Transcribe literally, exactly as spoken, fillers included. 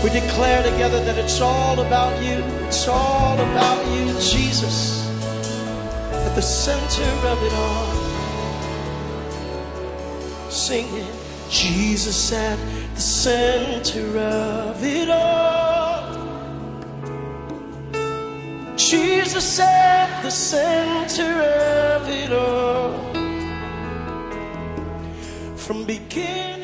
We declare together that it's all about you. It's all about you, Jesus, at the center of it all. Sing it. Jesus at the center of it all. Jesus at the center of it all. From beginning